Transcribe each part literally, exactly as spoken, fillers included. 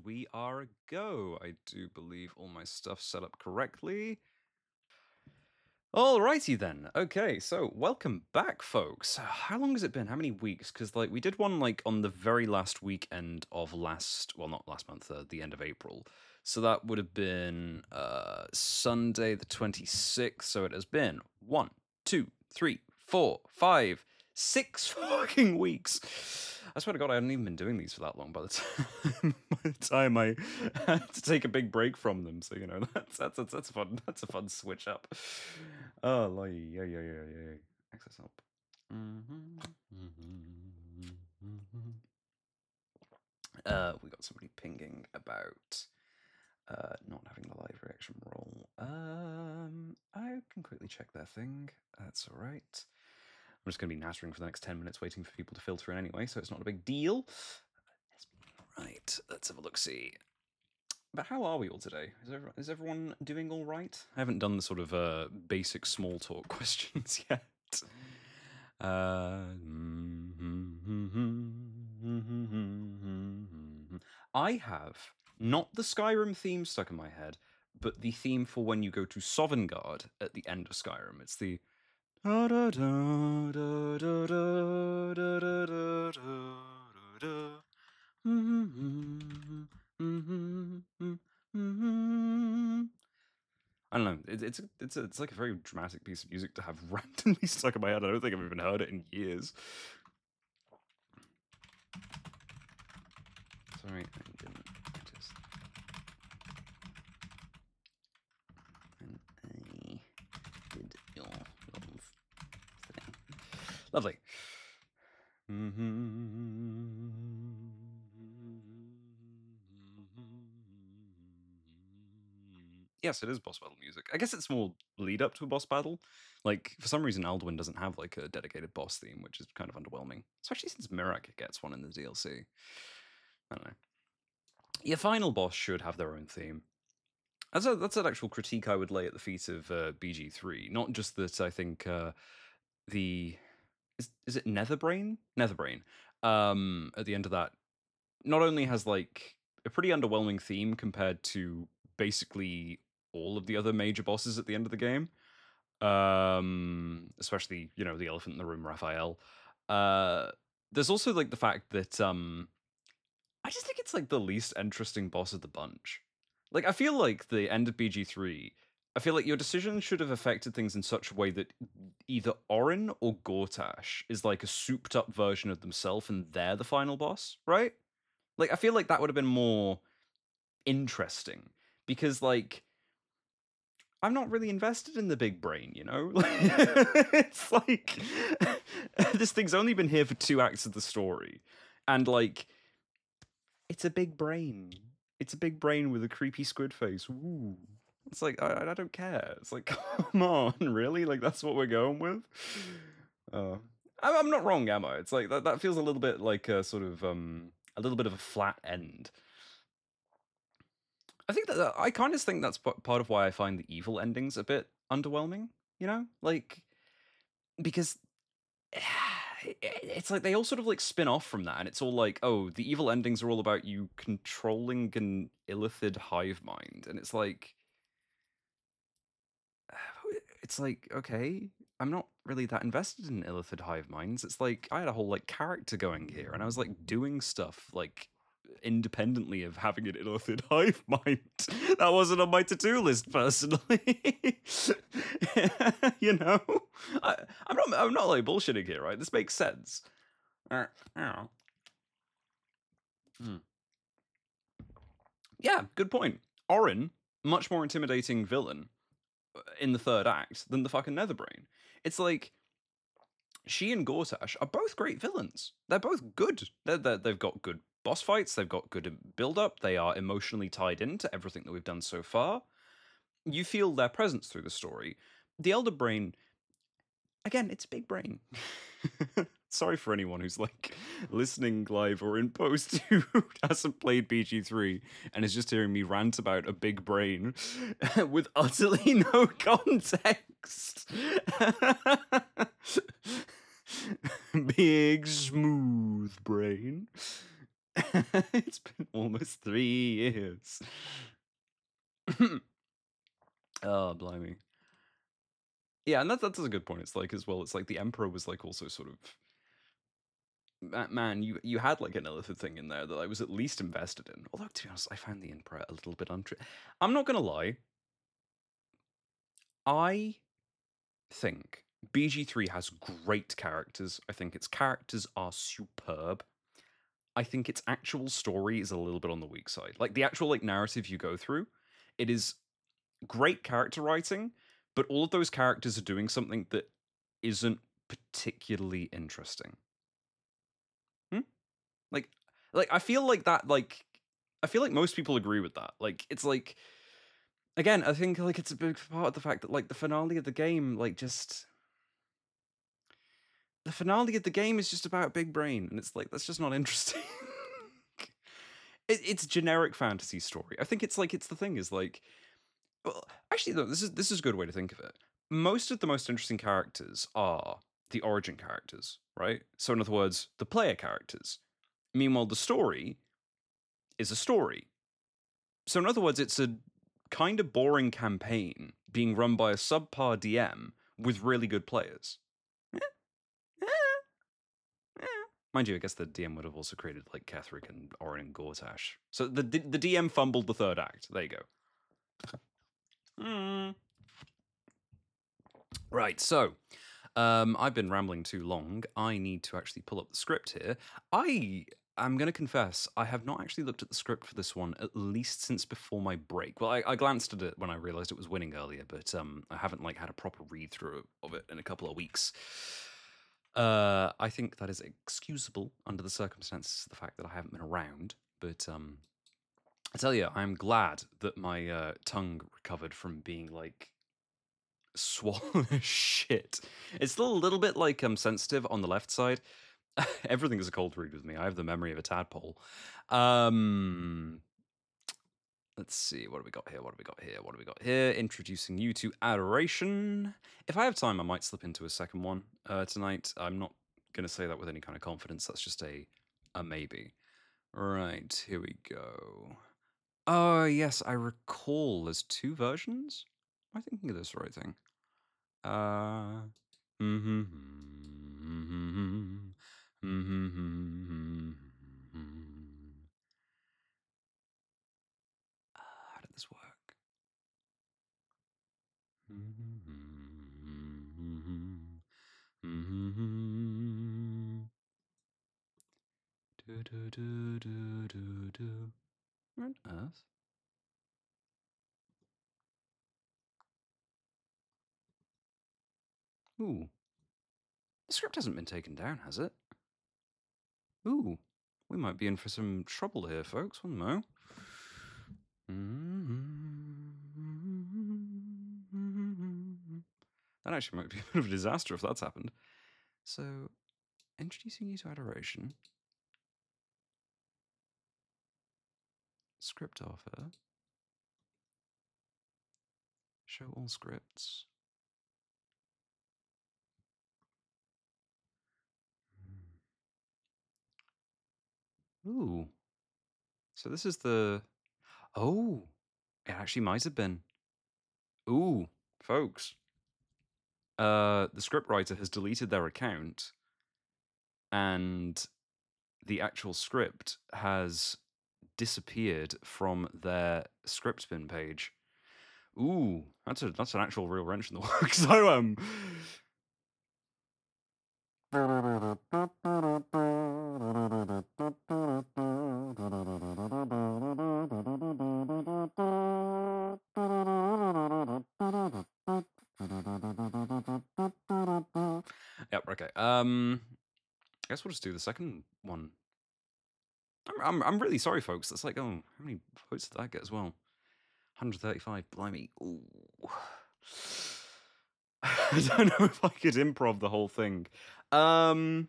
we are a go. I do believe all my stuff set up correctly. Alrighty then. Okay, so welcome back, folks. How long has it been? How many weeks? Because like we did one like on the very last weekend of last, well, not last month, uh, the end of April. So that would have been uh, Sunday the twenty-sixth. So it has been one, two, three, four, five, six fucking weeks. I swear to God, I hadn't even been doing these for that long by the time, by the time I had to take a big break from them. So you know, that's that's that's, that's fun. That's a fun switch up. Oh, like, yeah, yeah, yeah, yeah. Access up. Mm-hmm, mm-hmm, mm-hmm. Uh, we got somebody pinging about uh not having the live reaction roll. Um, I can quickly check their thing. That's all right. I'm just going to be nattering for the next ten minutes waiting for people to filter in anyway, so it's not a big deal. Right, let's have a look-see. But how are we all today? Is, everyone, is everyone doing all right? I haven't done the sort of uh, basic small talk questions yet. Uh, I have not the Skyrim theme stuck in my head, but the theme for when you go to Sovngarde at the end of Skyrim. It's the da da da da da da da da da da da. I don't know. It, it's it's it's like a very dramatic piece of music to have randomly stuck in my head. I don't think I've even heard it in years. Sorry, I didn't just. And I did your little thing. Lovely. Yes, it is boss battle music. I guess it's more lead up to a boss battle. Like, for some reason, Alduin doesn't have like a dedicated boss theme, which is kind of underwhelming. Especially since Mirak gets one in the D L C. I don't know. Your final boss should have their own theme. That's a, that's an actual critique I would lay at the feet of uh, B G three. Not just that I think uh, the is is it Netherbrain? Netherbrain. Um, at the end of that, not only has like a pretty underwhelming theme compared to basically all of the other major bosses at the end of the game. Um, especially, you know, the elephant in the room, Raphael. Uh, there's also like the fact that um, I just think it's like the least interesting boss of the bunch. Like, I feel like the end of B G three, I feel like your decision should have affected things in such a way that either Orin or Gortash is like a souped up version of themselves and they're the final boss, right? Like, I feel like that would have been more interesting because, like, I'm not really invested in the big brain, you know? It's like, this thing's only been here for two acts of the story. And, like, it's a big brain. It's a big brain with a creepy squid face. Ooh. It's like, I, I don't care. It's like, come on, really? Like, that's what we're going with? Uh, I'm, I'm not wrong, am I? It's like, that, that feels a little bit like a sort of, um, a little bit of a flat end. I think that uh, I kind of think that's part of why I find the evil endings a bit underwhelming, you know? Like, because it's like they all sort of like spin off from that, and it's all like, oh, the evil endings are all about you controlling an illithid hive mind, and it's like, it's like, okay, I'm not really that invested in illithid hive minds. It's like I had a whole like character going here, and I was like doing stuff like independently of having an illithid hive mind. That wasn't on my to-do list personally. You know, I, I'm not. I'm not like bullshitting here, right? This makes sense. Uh, hmm. Yeah, good point. Orin, much more intimidating villain in the third act than the fucking Netherbrain. It's like she and Gortash are both great villains. They're both good. They're, they're, they've got good boss fights. They've got good build up. They are emotionally tied into everything that we've done so far. You feel their presence through the story. The Elder Brain, again, it's big brain. Sorry for anyone who's like listening live or in post who hasn't played B G three and is just hearing me rant about a big brain with utterly no context. Big smooth brain. It's been almost three years. Oh, blimey. Yeah, and that's that's a good point. It's like as well. It's like the Emperor was like also sort of ma- man. You you had like another thing in there that I was at least invested in. Although to be honest, I found the Emperor a little bit untrue. I'm not gonna lie. I think B G three has great characters. I think its characters are superb. I think its actual story is a little bit on the weak side. Like the actual like narrative you go through, it is great character writing, but all of those characters are doing something that isn't particularly interesting. Hmm? Like like I feel like that like I feel like most people agree with that. Like it's like again, I think like it's a big part of the fact that like the finale of the game like just the finale of the game is just about Big Brain, and it's like that's just not interesting. it, it's generic fantasy story. I think it's like it's the thing is like, well, actually, no, this is this is a good way to think of it. Most of the most interesting characters are the origin characters, right? So, in other words, the player characters. Meanwhile, the story is a story. So, in other words, it's a kind of boring campaign being run by a subpar D M with really good players. Eh, eh, eh. Mind you, I guess the D M would have also created like Ketheric and Orin and Gortash. So the the D M fumbled the third act. There you go. Mm. Right, so um, I've been rambling too long. I need to actually pull up the script here. I am going to confess, I have not actually looked at the script for this one at least since before my break. Well, I, I glanced at it when I realized it was winning earlier, but um, I haven't like had a proper read through of it in a couple of weeks. Uh, I think that is excusable under the circumstances of the fact that I haven't been around. But um, I tell you, I'm glad that my uh, tongue recovered from being like swollen as shit. It's still a little bit like um sensitive on the left side. Everything is a cold read with me. I have the memory of a tadpole. Um, let's see. What do we got here? What do we got here? What do we got here? Introducing you to Adoration. If I have time, I might slip into a second one uh, tonight. I'm not going to say that with any kind of confidence. That's just a a maybe. Right, here we go. Oh, yes, I recall there's two versions. Am I thinking of this right thing? Uh, mhm, mhm, mhm, mhm. Uh, how did this work? Do, do, do, do, do, do. Where on earth? Ooh, the script hasn't been taken down, has it? Ooh, we might be in for some trouble here, folks. One mo. That actually might be a bit of a disaster if that's happened. So, introducing you to Adoration. Script offer. Show all scripts. Ooh. So this is the... Oh, it actually might have been. Ooh, folks. Uh, the scriptwriter has deleted their account, and the actual script has disappeared from their script bin page. Ooh, that's a that's an actual real wrench in the works. So um, yep. Okay. Um, I guess we'll just do the second one. I'm I'm, I'm really sorry, folks. That's like, oh, how many votes did that get as well? one hundred thirty-five. Blimey. Ooh. I don't know if I could improv the whole thing. Um,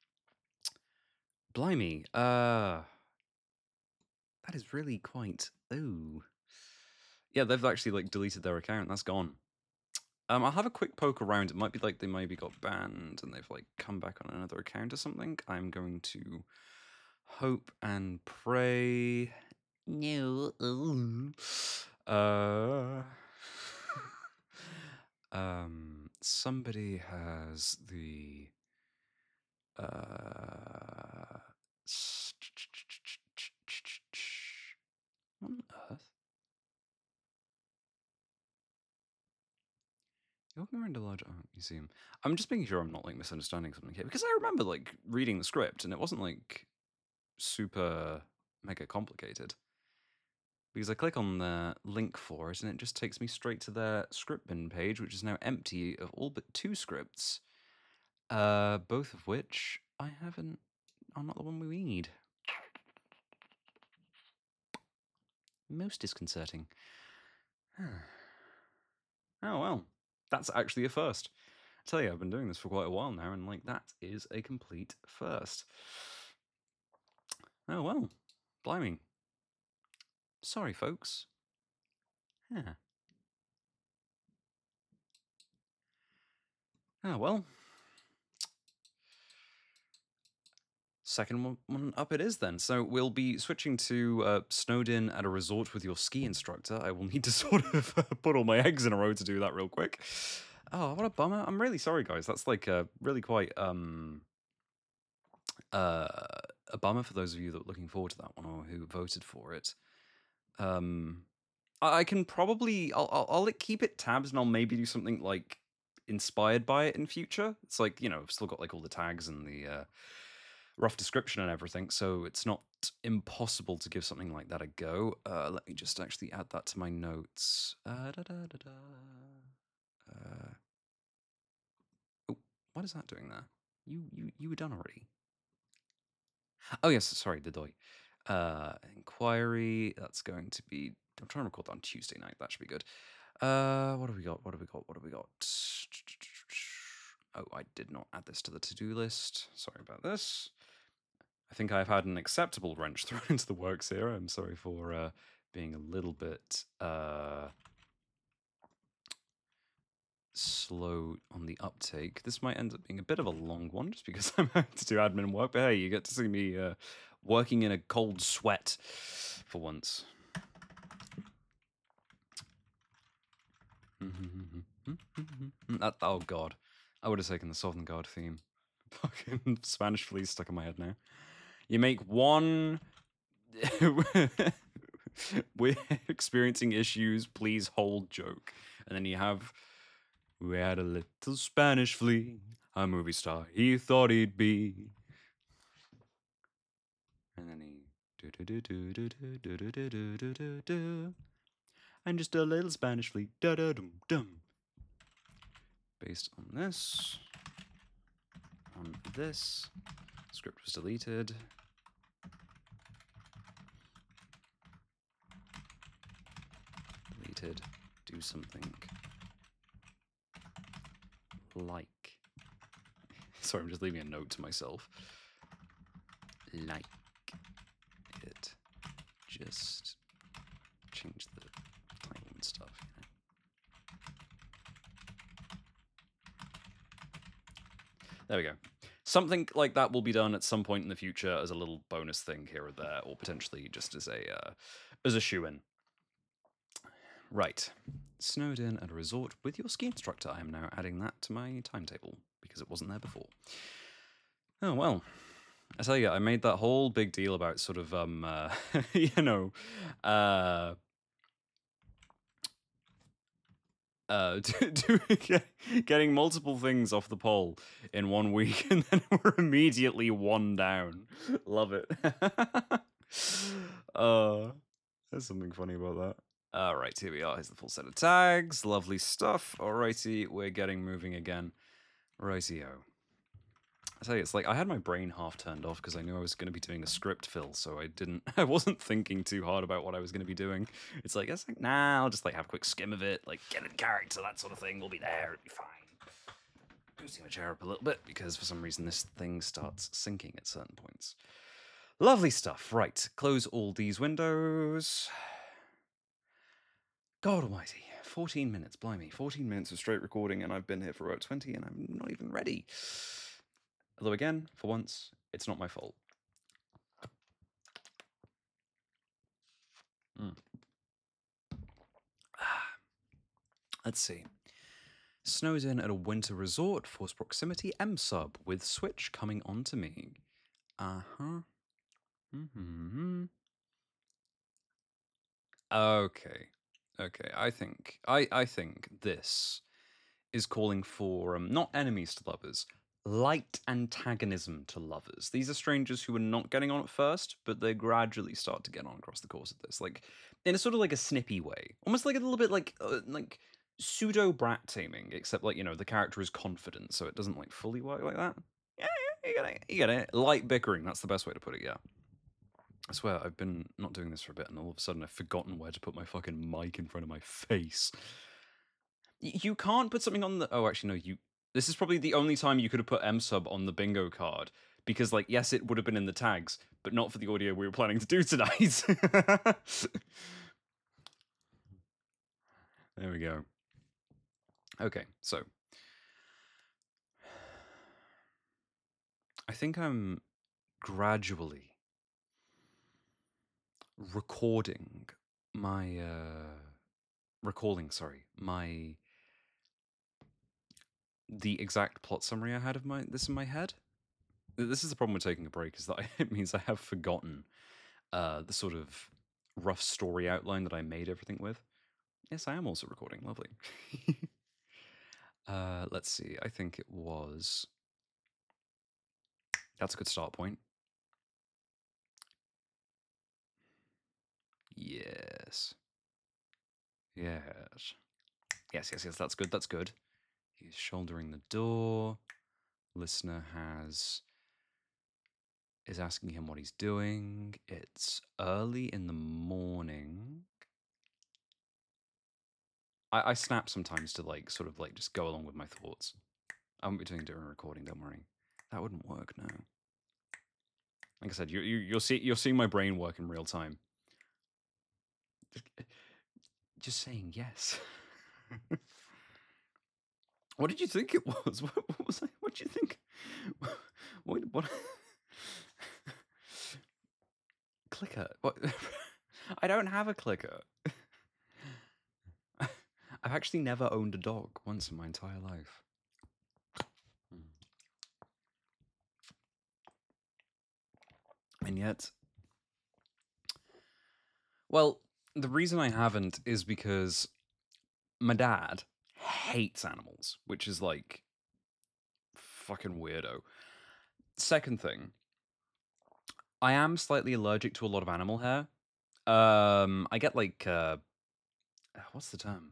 blimey. Uh, that is really quite. Ooh. Yeah, they've actually like deleted their account. That's gone. Um, I'll have a quick poke around. It might be like they maybe got banned and they've like come back on another account or something. I'm going to Hope and pray. No. Uh. um. Somebody has the. Uh. What on earth? You're walking around a large art museum. I'm just making sure I'm not like misunderstanding something here because I remember like reading the script and it wasn't like super mega complicated. Because I click on the link for it and it just takes me straight to their script bin page, which is now empty of all but two scripts, uh, both of which I haven't are not the one we need. Most disconcerting. Oh well, that's actually a first. I tell you, I've been doing this for quite a while now, and like that is a complete first. Oh well, blimey. Sorry, folks. Yeah. Oh well. Second one, one up it is then. So we'll be switching to uh, snowed in at a resort with your ski instructor. I will need to sort of uh, put all my eggs in a row to do that real quick. Oh, what a bummer. I'm really sorry, guys. That's like uh, really quite um, uh, a bummer for those of you that are looking forward to that one or who voted for it. Um, I I can probably, I'll, I'll, I'll like, keep it tabs and I'll maybe do something like inspired by it in future. It's like, you know, I've still got like all the tags and the uh, rough description and everything, so it's not impossible to give something like that a go. Uh, let me just actually add that to my notes. Uh, da, da, da, da. Uh, oh, what is that doing there? You you you were done already. Oh yes, sorry, the doy. Uh, inquiry. That's going to be. I'm trying to record that on Tuesday night. That should be good. Uh, what have we got? What have we got? What have we got? Oh, I did not add this to the to-do list. Sorry about this. I think I've had an acceptable wrench thrown into the works here. I'm sorry for uh, being a little bit uh, slow on the uptake. This might end up being a bit of a long one just because I'm having to do admin work, but hey, you get to see me uh, working in a cold sweat for once. that, oh god, I would have taken the Sovngarde theme. Fucking Spanish fleas stuck in my head now. You make one... We're experiencing issues, please hold joke. And then you have, we had a little Spanish flea, a movie star he thought he'd be. And then he do do do do do do do do do do do do. And just a little Spanish flea, da da dum dum. Based on this, on this, script was deleted. Deleted, do something like. Sorry, I'm just leaving a note to myself. Like it. Just change the title and stuff, you know. There we go. Something like that will be done at some point in the future as a little bonus thing here or there, or potentially just as a uh, as a shoe-in. Right. Snowed in at a resort with your ski instructor. I am now adding that to my timetable because it wasn't there before. Oh, well. I tell you, I made that whole big deal about sort of, um, uh, you know, uh, uh, do, do, getting multiple things off the poll in one week, and then we're immediately one down. Love it. uh, there's something funny about that. All right, here we are. Here's the full set of tags. Lovely stuff. Alrighty, we're getting moving again. Rightio. I tell you, it's like I had my brain half turned off because I knew I was going to be doing a script fill, so I didn't. I wasn't thinking too hard about what I was going to be doing. It's like it's like nah, I'll just like have a quick skim of it, like get in character, that sort of thing. We'll be there. It'll be fine. Boosting my chair up a little bit because for some reason this thing starts syncing at certain points. Lovely stuff. Right, close all these windows. God almighty, fourteen minutes, blimey, fourteen minutes of straight recording, and I've been here for about twenty, and I'm not even ready. Although again, for once, it's not my fault. Let's see. Snows in at a winter resort, force proximity, M-sub, with Switch coming on to me. Uh-huh. Mm-hmm. Okay. Okay, I think I, I think this is calling for um, not enemies to lovers, light antagonism to lovers. These are strangers who are not getting on at first, but they gradually start to get on across the course of this, like in a sort of like a snippy way, almost like a little bit like uh, like pseudo brat taming, except like you know the character is confident, so it doesn't like fully work like that. Yeah, yeah, you get it, you get it. Light bickering. That's the best way to put it. Yeah. I swear, I've been not doing this for a bit, and all of a sudden I've forgotten where to put my fucking mic in front of my face. You can't put something on the. Oh, actually, no. You. This is probably the only time you could have put M sub on the bingo card because, like, yes, it would have been in the tags, but not for the audio we were planning to do tonight. There we go. Okay, so I think I'm gradually recording my uh recalling, sorry, my the exact plot summary I had of my this in my head. This is the problem with taking a break, is that I, it means I have forgotten uh, the sort of rough story outline that I made everything with. Yes, I am also recording. Lovely. uh, let's see. I think it was. That's a good start point. Yes. Yes. Yes, yes, yes. That's good. That's good. He's shouldering the door. Listener has is asking him what he's doing. It's early in the morning. I, I snap sometimes to like sort of like just go along with my thoughts. I won't be doing during recording. Don't worry. That wouldn't work now. Like I said, you, you you'll see you'll see my brain work in real time. Just, just saying yes. What did you think it was? What, what was I? What did you think? What? What? Clicker? What? I don't have a clicker. I've actually never owned a dog once in my entire life. And yet, well, the reason I haven't is because my dad hates animals, which is like fucking weirdo. Second thing, I am slightly allergic to a lot of animal hair. Um, I get like uh, what's the term?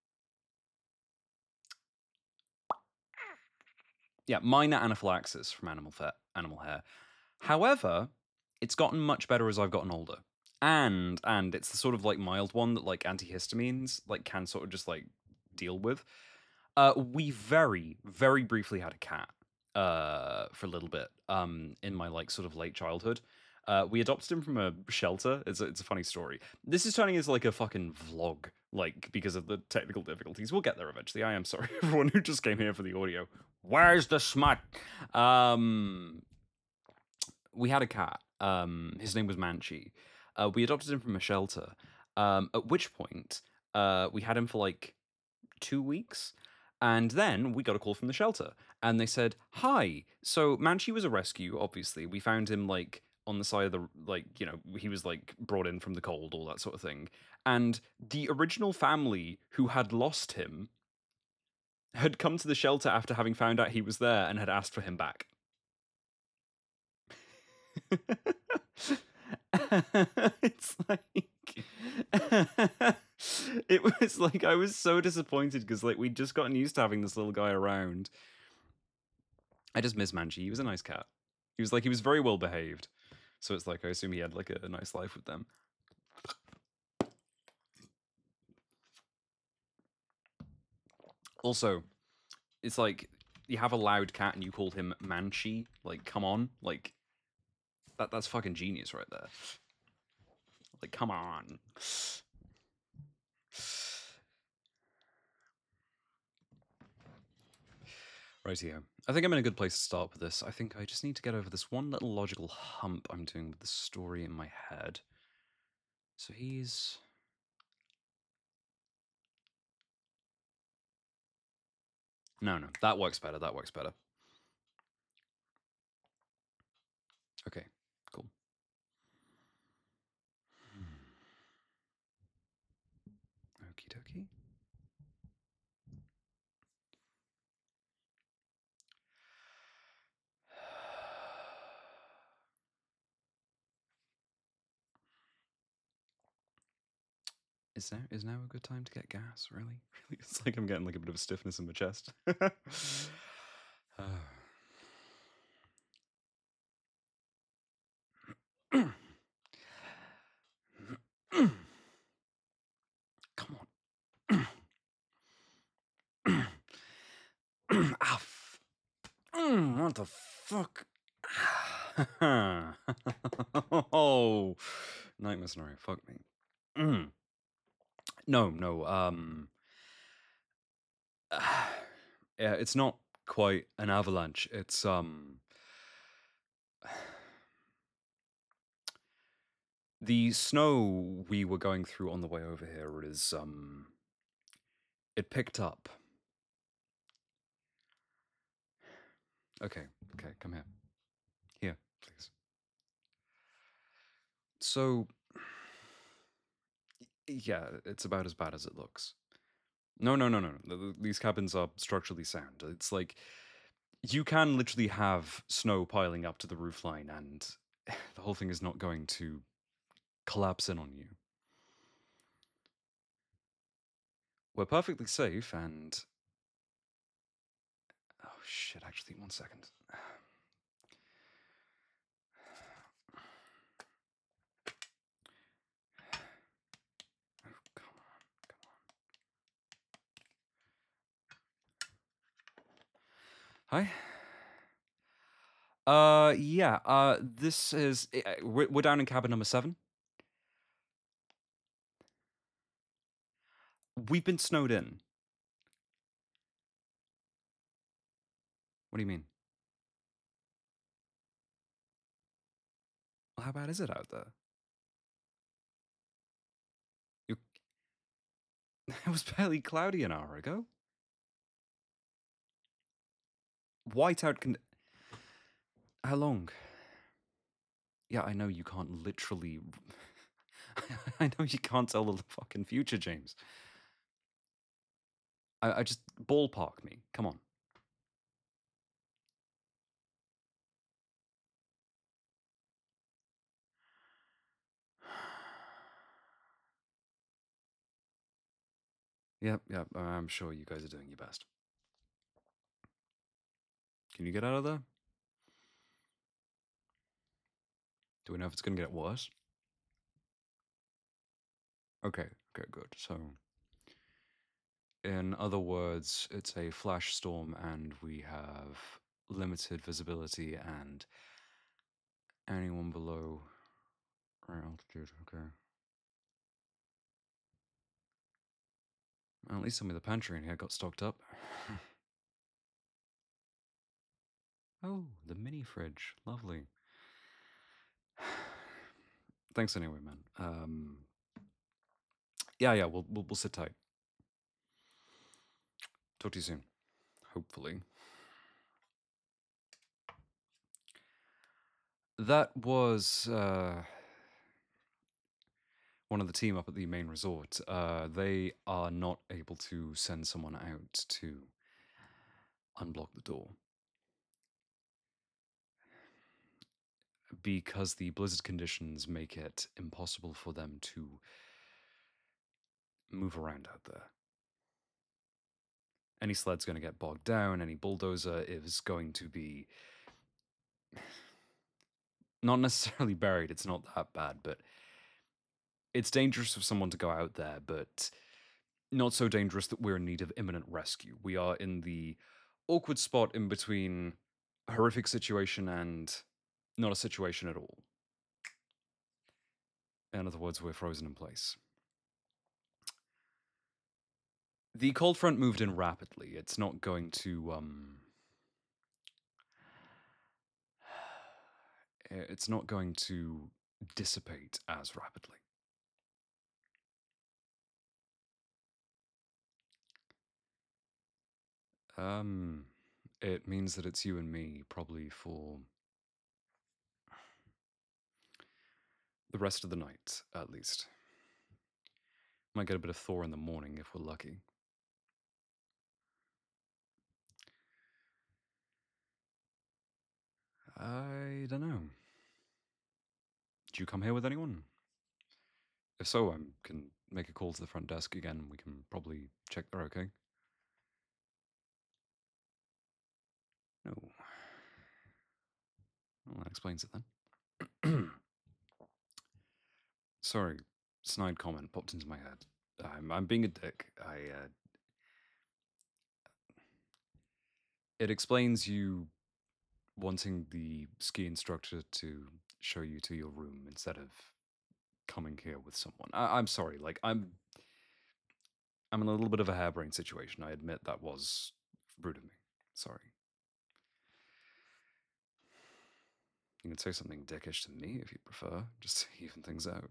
Yeah, minor anaphylaxis from animal fa- animal hair. However, it's gotten much better as I've gotten older, and and it's the sort of like mild one that like antihistamines like can sort of just like deal with. Uh, we very very briefly had a cat uh for a little bit um in my like sort of late childhood. Uh, we adopted him from a shelter. It's a, it's a funny story. This is turning into like a fucking vlog, like because of the technical difficulties. We'll get there eventually. I am sorry, everyone who just came here for the audio. Where's the smut? Um, we had a cat. Um, his name was Manchi. Uh, we adopted him from a shelter. Um, at which point, uh, we had him for like two weeks. And then we got a call from the shelter and they said, "Hi." So Manchi was a rescue, obviously. We found him like on the side of the, like, you know, he was like brought in from the cold, all that sort of thing. And the original family who had lost him had come to the shelter after having found out he was there and had asked for him back. It's like it was like I was so disappointed because like we'd just gotten used to having this little guy around. I just miss Manchi. He was a nice cat. He was like he was very well behaved. So it's like I assume he had like a, a nice life with them. Also, it's like you have a loud cat and you call him Manchi. Like, come on, like that that's fucking genius right there. Like, come on. Right here. I think I'm in a good place to start with this. I think I just need to get over this one little logical hump I'm doing with the story in my head. So he's No, no, that works better. That works better. Okay, cool. Okie dokie. Is now is now a good time to get gas? Really, really, it's like I'm getting like a bit of a stiffness in my chest. Come on. Ah, f- Mm, what the fuck? Oh, nightmare scenario. Fuck me. Mm. No, no. Um, yeah, it's not quite an avalanche. It's um, the snow we were going through on the way over here is um, it picked up. Okay, okay, come here. Here, please. So, yeah, it's about as bad as it looks. No, no, no, no. no. th- th- These cabins are structurally sound. It's like you can literally have snow piling up to the roofline, and the whole thing is not going to collapse in on you. We're perfectly safe, and oh shit! Actually, one second. Oh, come on, come on. Hi. Uh, yeah. Uh, this is uh, we're, we're down in cabin number seven. We've been snowed in. What do you mean? Well, how bad is it out there? You, it was barely cloudy an hour ago. Whiteout can. How long? Yeah, I know you can't literally. I know you can't tell the fucking future, James. I, I just ballpark me. Come on. Yep, yep. I'm sure you guys are doing your best. Can you get out of there? Do we know if it's gonna get worse? Okay, okay, good. So, in other words, it's a flash storm, and we have limited visibility, and anyone below our altitude. Okay. Well, at least some of the pantry in here got stocked up. Oh, the mini fridge. Lovely. Thanks anyway, man. Um, yeah, yeah, we'll, we'll we'll sit tight. Talk to you soon. Hopefully. That was uh, one of the team up at the main resort. Uh, they are not able to send someone out to unblock the door because the blizzard conditions make it impossible for them to move around out there. Any sled's going to get bogged down, any bulldozer is going to be not necessarily buried, it's not that bad, but it's dangerous for someone to go out there, but not so dangerous that we're in need of imminent rescue. We are in the awkward spot in between a horrific situation and not a situation at all. In other words, we're frozen in place. The cold front moved in rapidly. It's not going to, um. It's not going to dissipate as rapidly. Um, it means that it's you and me, probably for the rest of the night, at least. Might get a bit of Thor in the morning if we're lucky. I don't know. Do you come here with anyone? If so, I can make a call to the front desk again. We can probably check they're okay. No. Well, that explains it then. Sorry, snide comment popped into my head. I'm, I'm being a dick. I. Uh, it explains you wanting the ski instructor to show you to your room instead of coming here with someone. I, I'm sorry. Like I'm. I'm in a little bit of a harebrained situation. I admit that was rude of me. Sorry. You can say something dickish to me if you prefer, just to even things out.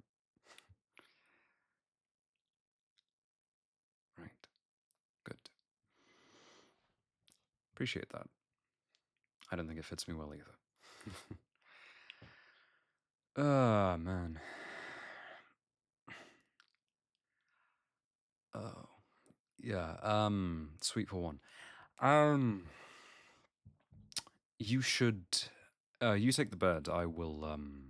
Right. Good. Appreciate that. I don't think it fits me well either. Ah, oh, man. Oh. Yeah, um, sweet for one. Um, you should, uh, you take the bed. I will, um,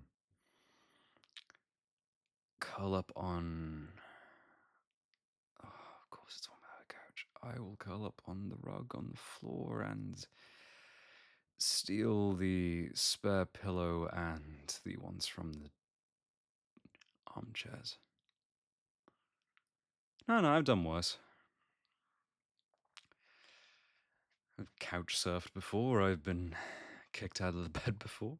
curl up on, oh, of course it's on the couch. I will curl up on the rug on the floor and steal the spare pillow and the ones from the armchairs. No, no, I've done worse. I've couch surfed before. I've been kicked out of the bed before.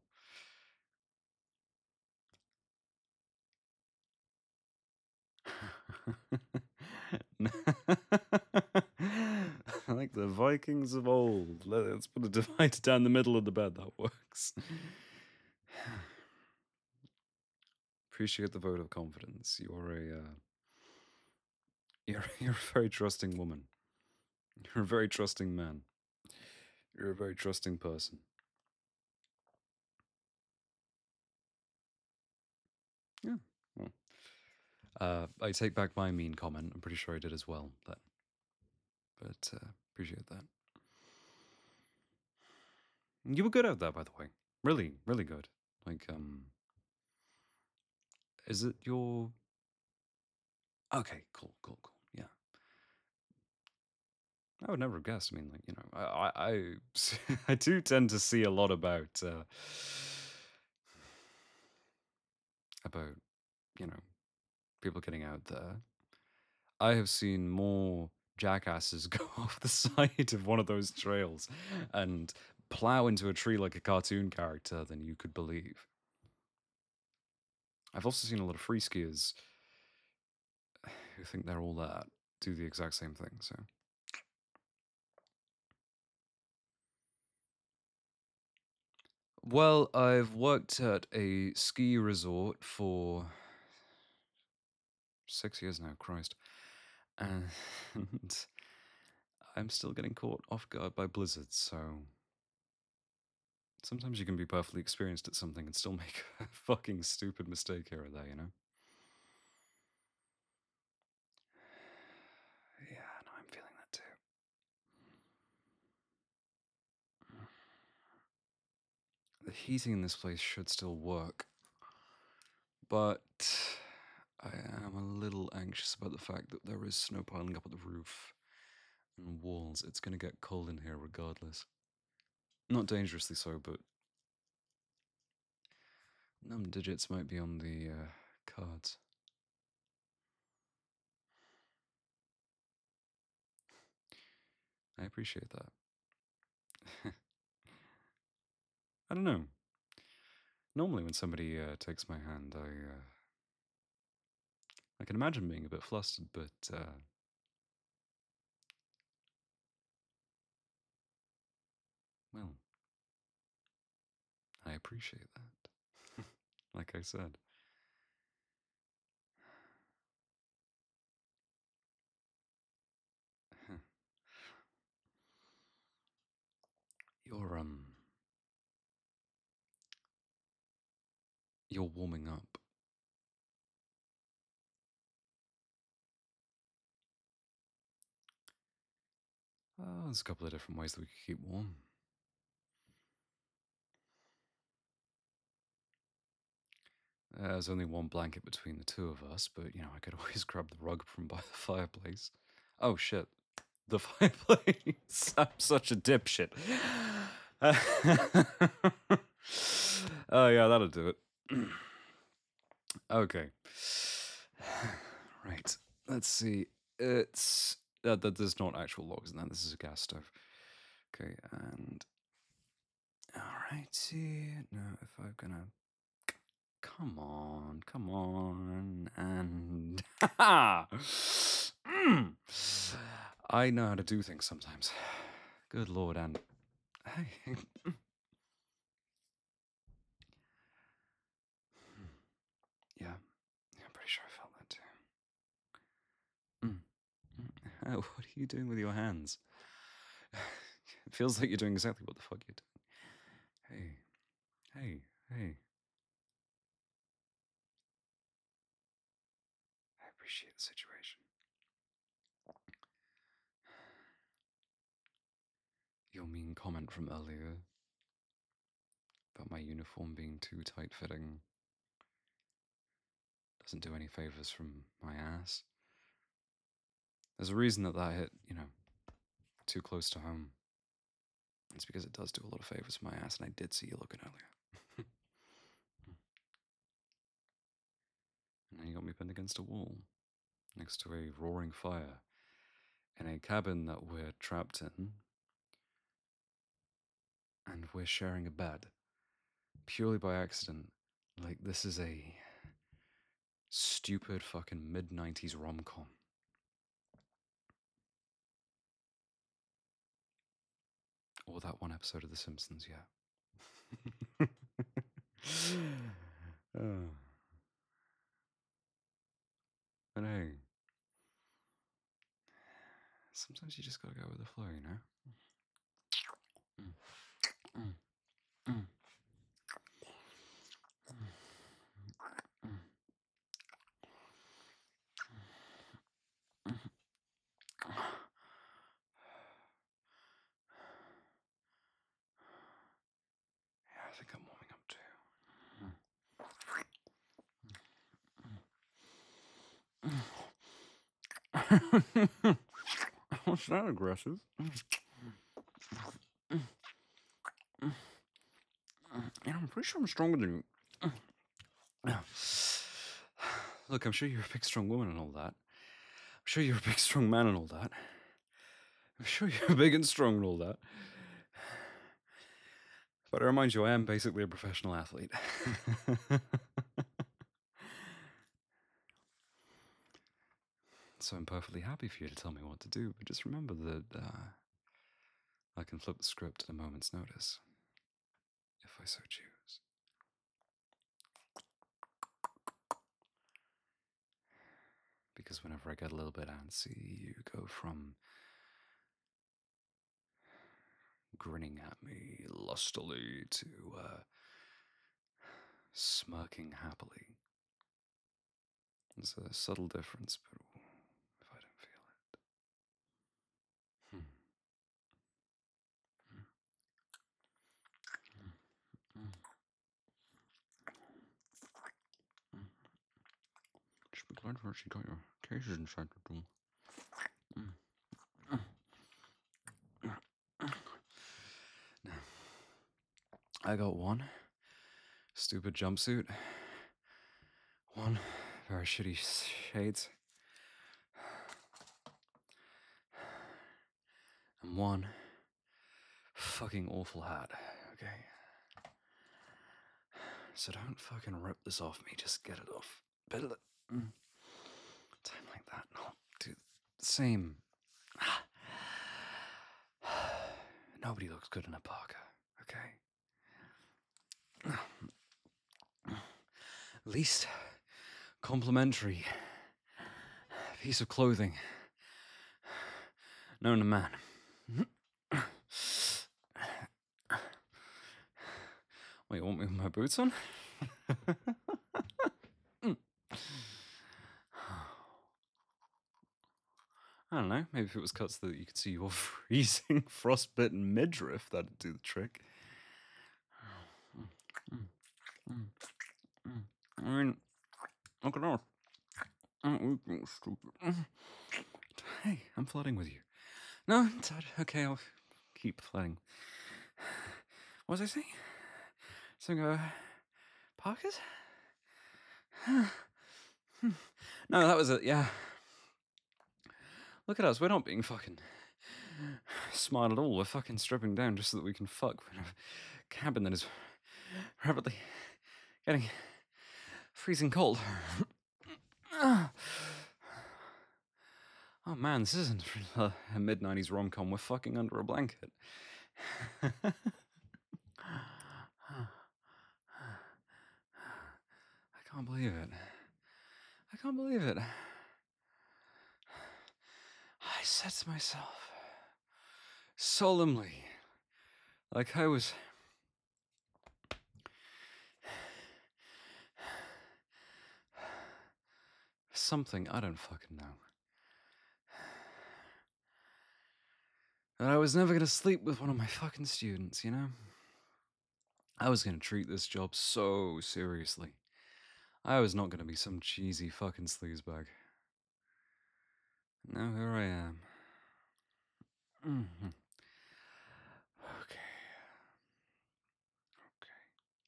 Like the Vikings of old. Let's put a divider down the middle of the bed. That works. Appreciate the vote of confidence. You're a uh, you're you're a very trusting woman. You're a very trusting man. You're a very trusting person. Yeah. Well, uh, I take back my mean comment. I'm pretty sure I did as well. But but uh, appreciate that. You were good at that, by the way. Really, really good. Like, um, is it your? Okay, cool, cool, cool. Yeah, I would never have guessed. I mean, like, you know, I, I, I, I do tend to see a lot about, uh, about, you know, people getting out there. I have seen more jackasses go off the side of one of those trails and plow into a tree like a cartoon character than you could believe. I've also seen a lot of free skiers who think they're all that do the exact same thing. So. Well, I've worked at a ski resort for six years now, Christ. And I'm still getting caught off guard by blizzards, so sometimes you can be perfectly experienced at something and still make a fucking stupid mistake here or there, you know? Yeah, no, I'm feeling that too. The heating in this place should still work, but I am a little anxious about the fact that there is snow piling up at the roof and walls. It's going to get cold in here regardless. Not dangerously so, but numb digits might be on the uh, cards. I appreciate that. I don't know. Normally, when somebody uh, takes my hand, I uh, I can imagine being a bit flustered, but uh, well, I appreciate that. Like I said. You're warming up. Oh, there's a couple of different ways that we could keep warm. Uh, there's only one blanket between the two of us, but, you know, I could always grab the rug from by the fireplace. Oh, shit. The fireplace. I'm such a dipshit. Uh, oh, yeah, that'll do it. Okay. Right. Let's see. It's... Uh, that there's not actual logs in that. This is a gas stove. Okay, and... Alrighty. Now, if I'm gonna... Come on, come on, and... mm. I know how to do things sometimes. Good lord, and... Hey... yeah, yeah, I'm pretty sure I felt that too. Mm. Mm. Oh, what are you doing with your hands? It feels like you're doing exactly what the fuck you're doing. Hey, hey, hey. I appreciate the situation. Your mean comment from earlier about my uniform being too tight-fitting doesn't do any favors from my ass. There's a reason that that hit, you know, too close to home. It's because it does do a lot of favors for my ass, and I did see you looking earlier. And then you got me pinned against a wall, next to a roaring fire, in a cabin that we're trapped in, and we're sharing a bed, purely by accident. Like, this is a stupid fucking mid nineties rom-com. Or that one episode of The Simpsons, yeah. Oh. But hey, sometimes you just gotta go with the flow, you know? Mm. Mm. Mm. Yeah, I think I'm warming up too. What's that aggressive? Yeah, I'm pretty sure I'm stronger than you. Look, I'm sure you're a big, strong woman and all that. I'm sure you're a big, strong man and all that. I'm sure you're big and strong and all that. But I remind you, I am basically a professional athlete. So I'm perfectly happy for you to tell me what to do, but just remember that uh, I can flip the script at a moment's notice, if I so choose. Because whenever I get a little bit antsy, you go from grinning at me lustily to uh, smirking happily. There's a subtle difference, but if I don't feel it. Hmm. Mm. Mm. Mm. Just be glad you actually got your cases inside the door. Mm. Mm. Mm. Now, I got one stupid jumpsuit, one very shitty shades, and one fucking awful hat, okay? So don't fucking rip this off me, just get it off. Bit of it. Mm. Time like that, not do the same. Nobody looks good in a parka, okay? Least complimentary piece of clothing known to man. Wait, you want me with my boots on? Mm. I don't know. Maybe if it was cut so that you could see your freezing, frostbitten midriff, that'd do the trick. I mean, look at us. Aren't we being stupid? Hey, I'm flirting with you. No, it's all- okay, I'll keep flirting. What was I saying? Something about Parkers? No, that was it, yeah. Look at us, we're not being fucking smart at all. We're fucking stripping down just so that we can fuck in a cabin that is rapidly getting freezing cold. Oh man, this isn't a mid nineties rom-com. We're fucking under a blanket. I can't believe it. I can't believe it. I said to myself, solemnly, like I was something, I don't fucking know. That I was never gonna sleep with one of my fucking students, you know? I was gonna treat this job so seriously. I was not gonna be some cheesy fucking sleazebag. Now here I am. Mm-hmm. Okay. Okay.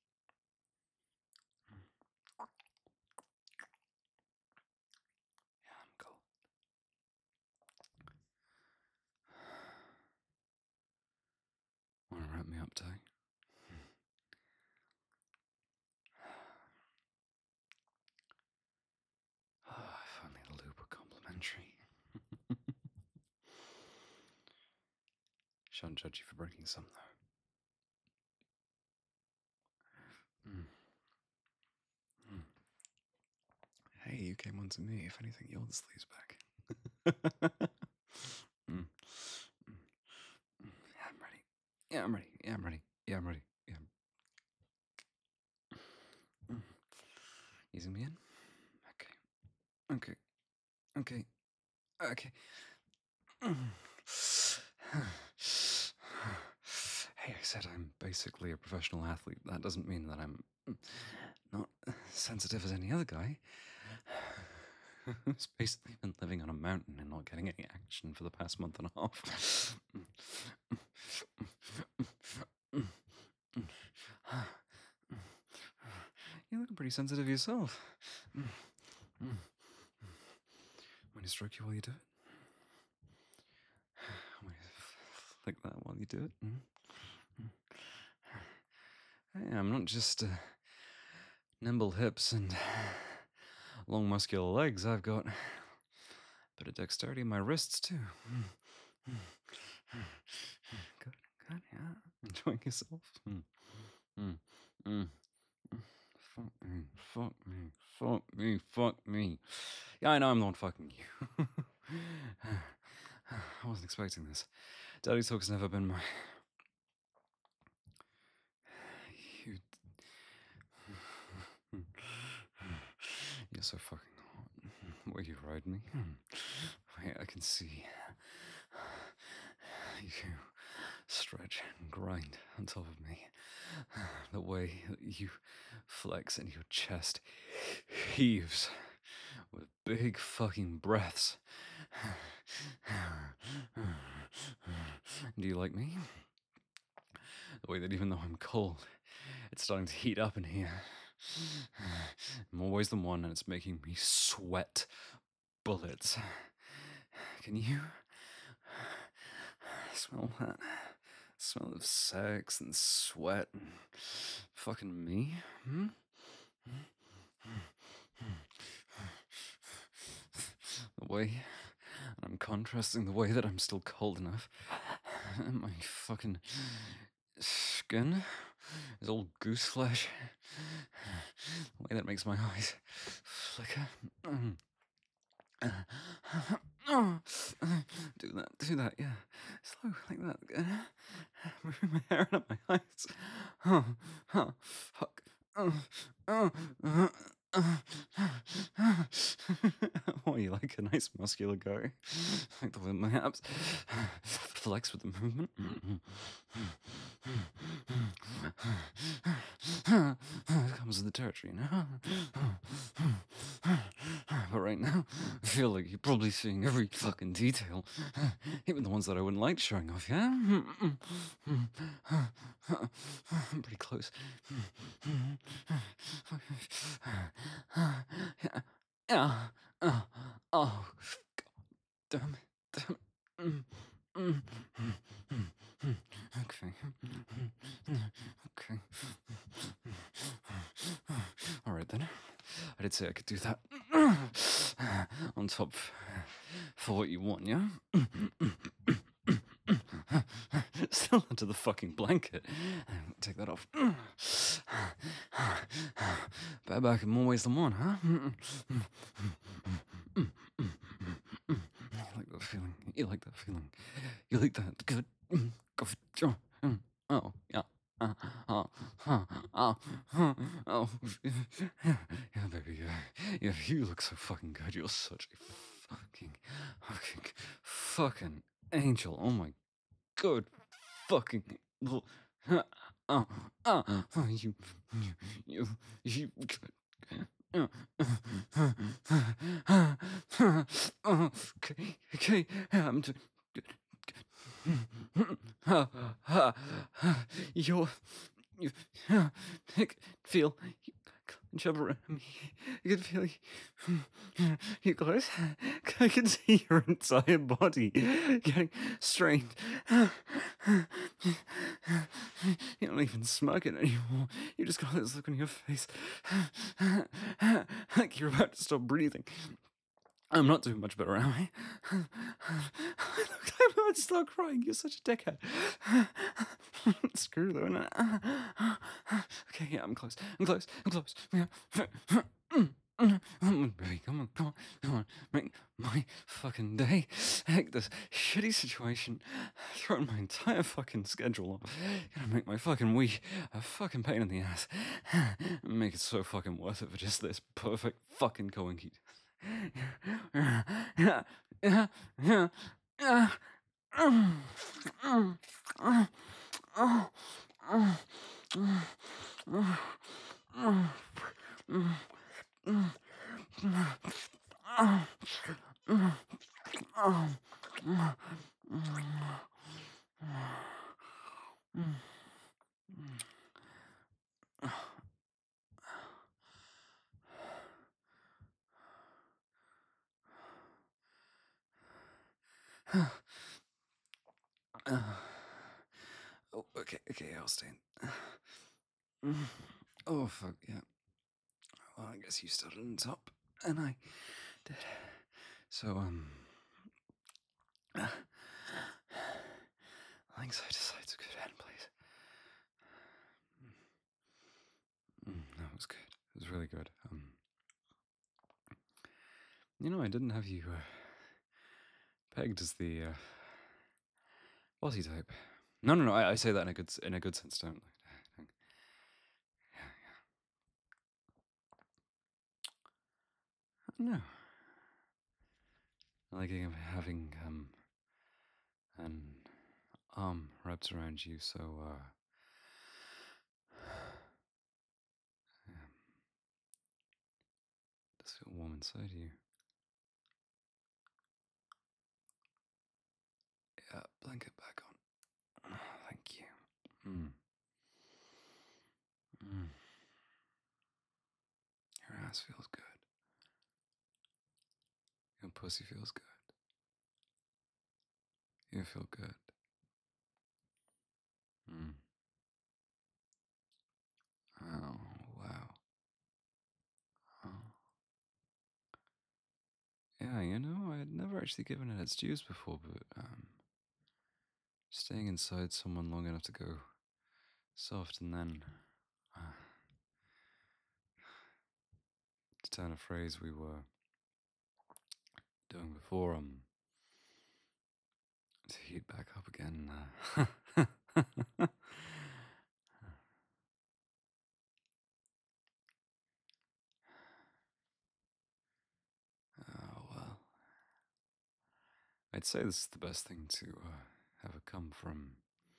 Yeah, I'm cold. Wanna wrap me up, Ty? Oh, if only the lube were complimentary. Shan't judge you for breaking some, though. Mm. Mm. Hey, you came on to me. If anything, you're the sleazebag. mm. Mm. Yeah, I'm ready. Yeah, I'm ready. Yeah, I'm ready. Yeah, I'm ready. Yeah. Mm. Easing me in? Okay. Okay. Okay. Okay. Hey, I said I'm basically a professional athlete. That doesn't mean that I'm not sensitive as any other guy who's basically been living on a mountain and not getting any action for the past month and a half. You're looking pretty sensitive yourself. Want me to stroke you while you do it? Want me to flick that while you do it? Hey, I'm not just uh, nimble hips and long muscular legs. I've got a bit of dexterity in my wrists too. Good, good, yeah. Enjoying yourself? Mm. Mm. Mm. Fuck me, fuck me, fuck me, fuck me. Yeah, I know I'm not fucking you. I wasn't expecting this. Daddy Talk's never been my... You... You're so fucking hot. Will you ride me? Wait, I can see. You stretch and grind on top of me. The way that you flex and your chest heaves with big fucking breaths. Do you like me? The way that even though I'm cold, it's starting to heat up in here. More ways than one, and it's making me sweat bullets. Can you smell that? Smell of sex and sweat and fucking me? Hmm? The way I'm contrasting the way that I'm still cold enough. My fucking skin is all goose flesh. The way that makes my eyes flicker. Do that, do that, yeah. Slow, like that. Moving my hair out of my eyes. Oh, oh, fuck. Oh, you like a nice muscular guy? Like the way my abs flex with the movement. It comes with the territory, you know? But right now, I feel like you're probably seeing every fucking detail, even the ones that I wouldn't like showing off, yeah? I'm pretty close. Yeah. Oh, oh, damn it. Damn it. Mm, mm, mm, mm, mm. Okay. Okay. All right then. I did say I could do that. On top for what you want, yeah? Still under the fucking blanket. Take that off. Better back in more ways than one, huh? You like that feeling? You like that feeling? You like that? Good. Go for Joe. Oh, yeah. Uh, oh, oh, oh, oh, oh, yeah, yeah, baby, yeah, yeah, you look so fucking good. You're such a fucking, fucking, fucking angel. Oh my god, fucking, oh, oh, oh, you, you, you, you. Okay, okay, I'm. T- You're, you, I can feel you clench over me. I can feel you, you close. I can see your entire body getting strained. You're not even smirking anymore. You just got this look on your face, like you're about to stop breathing. I'm not doing much better, am I? Look, I'm about to start crying. You're such a dickhead. Screw though, innit? Okay, yeah, I'm close. I'm close. I'm close. Yeah. Baby, come on, come on, come on. Make my fucking day. Heck, this shitty situation. Throwing my entire fucking schedule off. Gonna make my fucking week a fucking pain in the ass. Make it so fucking worth it for just this perfect fucking coinky. Yeah, yeah, yeah, yeah, yeah. Mm, mm, mm, oh, mm, mm, mm, mm, mm, mm, mm, oh, mm, oh, mm, mm, mm. Oh, okay, okay, I'll stay in. Mm. Oh, fuck, yeah. Well, I guess you started on top, and I did. So, um. I think so decides a good end, please. Mm, that was good. It was really good. Um, you know, I didn't have you uh, pegged as the uh, bossy type. No, no, no. I, I say that in a good in a good sense, don't I? No. I like having um an arm wrapped around you, so uh, yeah, it does feel warm inside you. Yeah, blanket back on. Oh, thank you. Mm. Mm. Your ass feels good. Your pussy feels good. You feel good. Mm. Oh, wow. Oh. Yeah, you know, I had never actually given it its dues before, but um, staying inside someone long enough to go soft and then, uh, to turn a phrase we were doing before, um, to heat back up again. Uh, I'd say this is the best thing to uh, have come from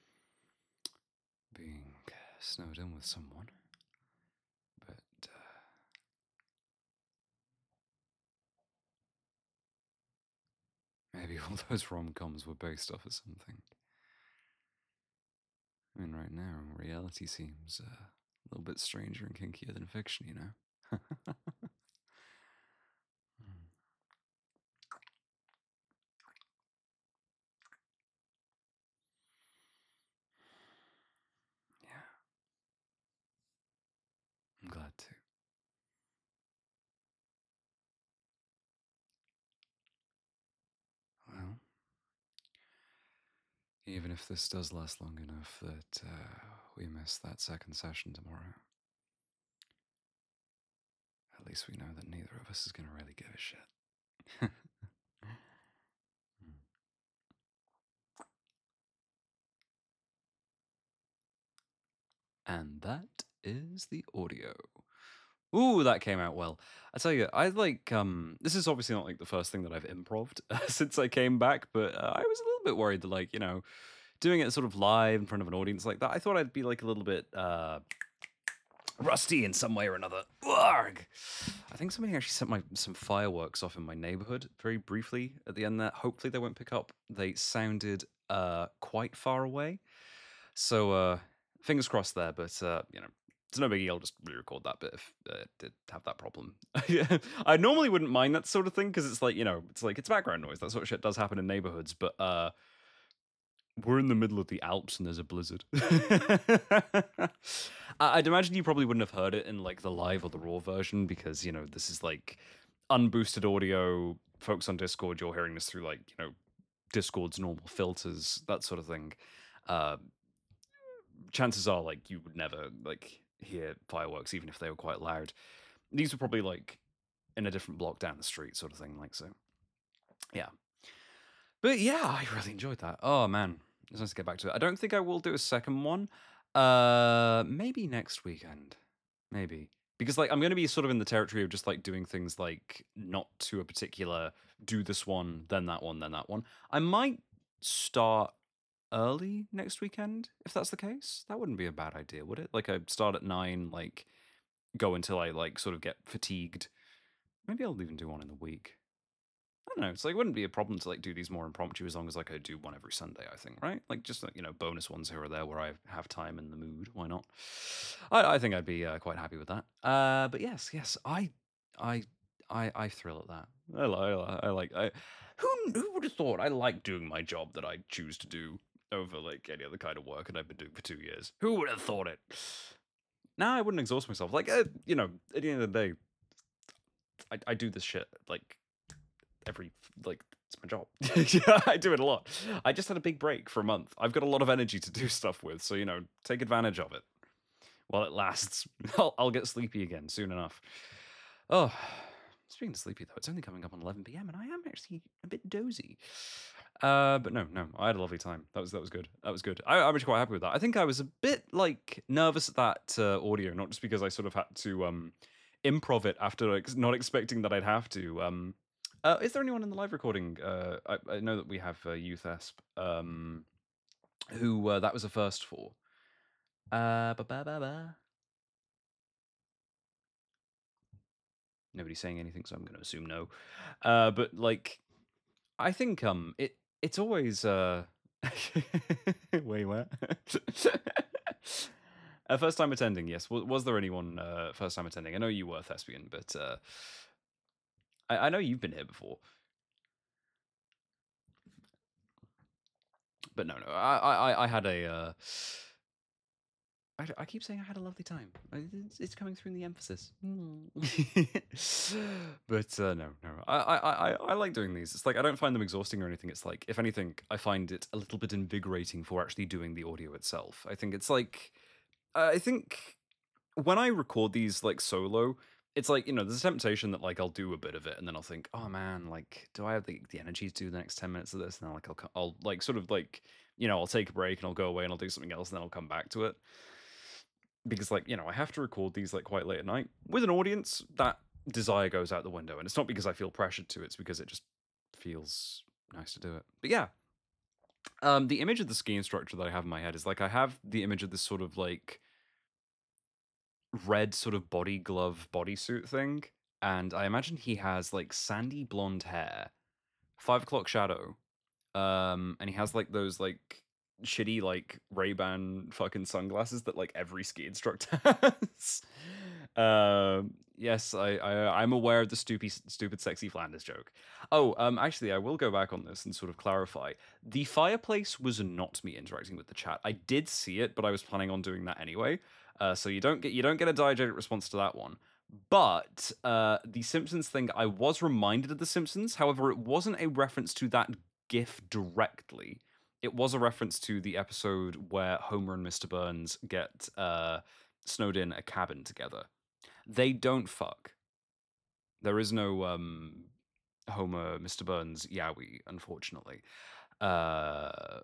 being snowed in with someone. But uh, maybe all those rom-coms were based off of something. I mean, right now, reality seems uh, a little bit stranger and kinkier than fiction, you know? Hmm. Yeah, I'm glad to. Well, even if this does last long enough that uh, we miss that second session tomorrow, at least we know that neither of us is going to really give a shit. And that is the audio. Ooh, that came out well. I tell you, I like um this is obviously not like the first thing that I've improv'd since I came back, but uh, I was a little bit worried that like, you know, doing it sort of live in front of an audience like that, I thought I'd be like a little bit uh rusty in some way or another. Urgh. I think somebody actually set my some fireworks off in my neighborhood very briefly at the end there. Hopefully they won't pick up. They sounded uh quite far away. So uh fingers crossed there, but uh, you know, it's no biggie. I'll just re-record that bit if uh, it did have that problem. I normally wouldn't mind that sort of thing because it's like, you know, it's like it's background noise. That sort of shit does happen in neighborhoods, but uh we're in the middle of the Alps and there's a blizzard. I- I'd imagine you probably wouldn't have heard it in like the live or the raw version because, you know, this is like unboosted audio. Folks on Discord, you're hearing this through like, you know, Discord's normal filters, that sort of thing. Uh, chances are like you would never like hear fireworks even if they were quite loud. These were probably like in a different block down the street, sort of thing. Like so, yeah. But yeah, I really enjoyed that. Oh man, it's nice to get back to it. I don't think I will do a second one. Uh, maybe next weekend. Maybe because like I'm going to be sort of in the territory of just like doing things like not to a particular do this one, then that one, then that one. I might start early next weekend if that's the case. That wouldn't be a bad idea, would it? Like I start at nine, like go until I like sort of get fatigued. Maybe I'll even do one in the week. I don't know. It's like it wouldn't be a problem to like do these more impromptu as long as like I do one every Sunday. I think, right? Like just like, you know, bonus ones here or there where I have time and the mood. Why not? I, I think I'd be uh, quite happy with that. Uh, but yes, yes, I, I, I, I thrill at that. I, li- I, like. I who who would have thought I like doing my job that I choose to do over like any other kind of work, and I've been doing for two years. Who would have thought it? Now I wouldn't exhaust myself. Like, uh, you know, at the end of the day, I, I do this shit like every like it's my job. Yeah, I do it a lot. I just had a big break for a month. I've got a lot of energy to do stuff with, so you know, take advantage of it while it lasts. I'll, I'll get sleepy again soon enough. Oh, speaking of sleepy though, it's only coming up on eleven p m and I am actually a bit dozy. Uh, but no, no, I had a lovely time. That was that was good. That was good. I, I'm actually quite happy with that. I think I was a bit like nervous at that uh, audio, not just because I sort of had to um, improv it after like, not expecting that I'd have to. Um, uh, is there anyone in the live recording? Uh, I, I know that we have uh, Youth Esp, um, who uh, that was a first for. Uh, ba ba ba ba. Nobody's saying anything, so I'm going to assume no. Uh, but like, I think um, it it's always uh, wait, what? uh, first time attending, yes. Was, was there anyone uh, first time attending? I know you were Thespian, but uh, I, I know you've been here before. But no, no, I I, I had a. Uh, I, I keep saying I had a lovely time. It's, it's coming through in the emphasis. but uh, no, no, I, I, I, I like doing these. It's like I don't find them exhausting or anything. It's like if anything, I find it a little bit invigorating for actually doing the audio itself. I think it's like I think when I record these like solo, it's like you know there's a temptation that like I'll do a bit of it and then I'll think, oh man, like do I have the, the energy to do the next ten minutes of this? And then like I'll I'll like sort of like you know I'll take a break and I'll go away and I'll do something else and then I'll come back to it because like you know I have to record these like quite late at night with an audience. That desire goes out the window, and it's not because I feel pressured to. It's because it just feels nice to do it. But yeah, um, the image of the ski instructor that I have in my head is like I have the image of this sort of like red sort of body glove bodysuit thing, and I imagine he has like sandy blonde hair, five o'clock shadow, um, and he has like those like shitty like Ray-Ban fucking sunglasses that like every ski instructor has. um, yes, I, I I'm aware of the stupid stupid sexy Flanders joke. Oh, um, actually, I will go back on this and sort of clarify. The fireplace was not me interacting with the chat. I did see it, but I was planning on doing that anyway. Uh, so you don't get you don't get a diegetic response to that one. But uh, the Simpsons thing, I was reminded of the Simpsons. However, it wasn't a reference to that GIF directly. It was a reference to the episode where Homer and Mister Burns get uh, snowed in a cabin together. They don't fuck. There is no um, Homer, Mister Burns, Yowie, unfortunately. Uh,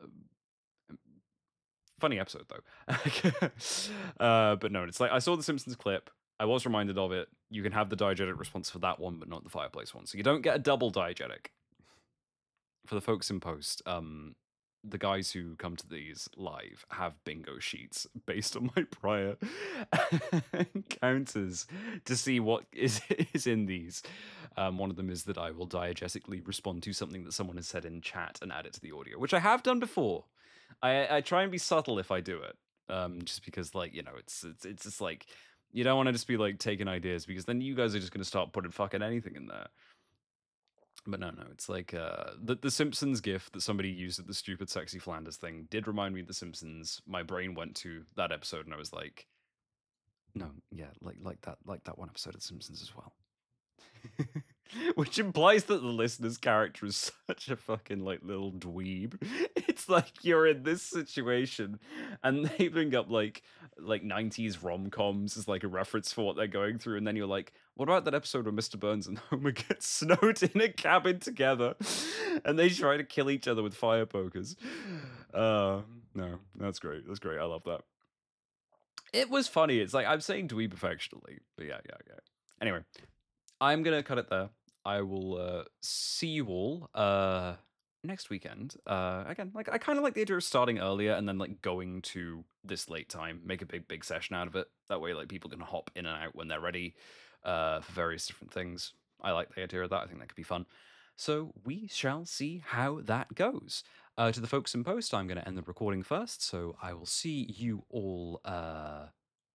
funny episode though. uh, but no, it's like I saw the Simpsons clip. I was reminded of it. You can have the diegetic response for that one, but not the fireplace one. So you don't get a double diegetic. For the folks in post, um, the guys who come to these live have bingo sheets based on my prior encounters to see what is is in these. Um, one of them is that I will diegetically respond to something that someone has said in chat and add it to the audio, which I have done before. I, I try and be subtle if I do it, um, just because, like, you know, it's it's it's just like you don't want to just be like taking ideas because then you guys are just going to start putting fucking anything in there. But no, no, it's like uh, the the Simpsons gif that somebody used at the stupid sexy Flanders thing did remind me of the Simpsons. My brain went to that episode, and I was like, no, yeah, like like that like that one episode of The Simpsons as well. Which implies that the listener's character is such a fucking like little dweeb. It's like you're in this situation and they bring up like like nineties rom-coms as like a reference for what they're going through, and then you're like, what about that episode where Mister Burns and Homer get snowed in a cabin together and they try to kill each other with fire pokers? Uh no, that's great. That's great. I love that. It was funny. It's like I'm saying dweeb affectionately, but yeah, yeah, yeah. Anyway, I'm gonna cut it there. I will uh, see you all uh, next weekend. Uh, again, like I kind of like the idea of starting earlier and then like going to this late time, make a big big session out of it. That way, like people can hop in and out when they're ready uh, for various different things. I like the idea of that. I think that could be fun. So we shall see how that goes. Uh, to the folks in post, I'm going to end the recording first. So I will see you all uh,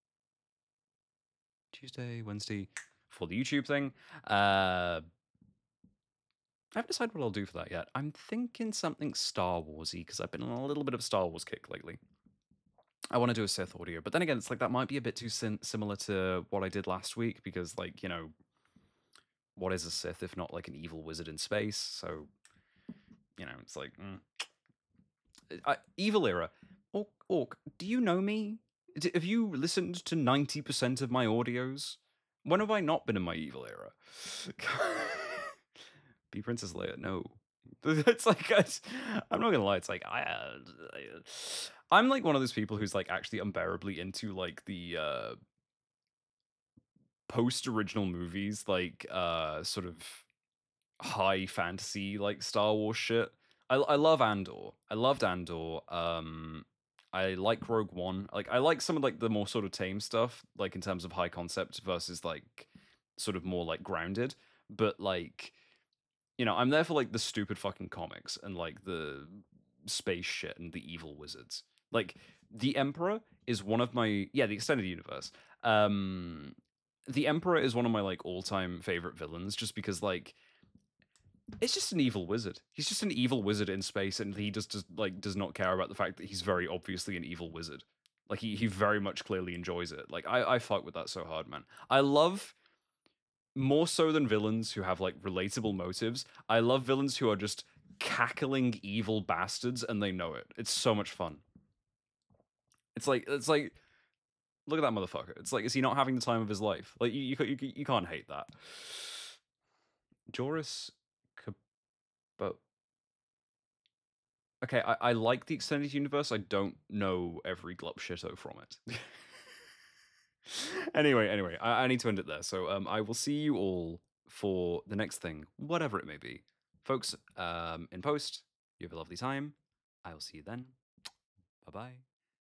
Tuesday, Wednesday for the YouTube thing. Uh, I haven't decided what I'll do for that yet. I'm thinking something Star Warsy because I've been on a little bit of a Star Wars kick lately. I want to do a Sith audio, but then again, it's like that might be a bit too sim- similar to what I did last week because, like, you know, what is a Sith if not like an evil wizard in space? So, you know, it's like mm. I, evil era. Orc, Orc, do you know me? D- Have you listened to ninety percent of my audios? When have I not been in my evil era? Be Princess Leia? No. It's like I, I'm not gonna lie. It's like I, uh, I, I'm like one of those people who's like actually unbearably into like the uh, post original movies, like uh, sort of high fantasy like Star Wars shit. I I love Andor. I loved Andor. Um, I like Rogue One. Like I like some of like the more sort of tame stuff, like in terms of high concept versus like sort of more like grounded. But like you know, I'm there for like the stupid fucking comics and like the space shit and the evil wizards. Like the Emperor is one of my yeah, the extended universe. Um the Emperor is one of my like all-time favorite villains just because like it's just an evil wizard. He's just an evil wizard in space and he just, just like does not care about the fact that he's very obviously an evil wizard. Like he he very much clearly enjoys it. Like I I fuck with that so hard, man. I love more so than villains who have like relatable motives, I love villains who are just cackling evil bastards and they know it. It's so much fun. It's like it's like look at that motherfucker. It's like is he not having the time of his life? Like you you, you, you can't hate that. Joris Cabot. Okay, I, I like the extended universe. I don't know every glup shitto from it. anyway, anyway, I, I need to end it there. So um, I will see you all for the next thing, whatever it may be. folks, um, in post, you have a lovely time. I will see you then. Bye bye.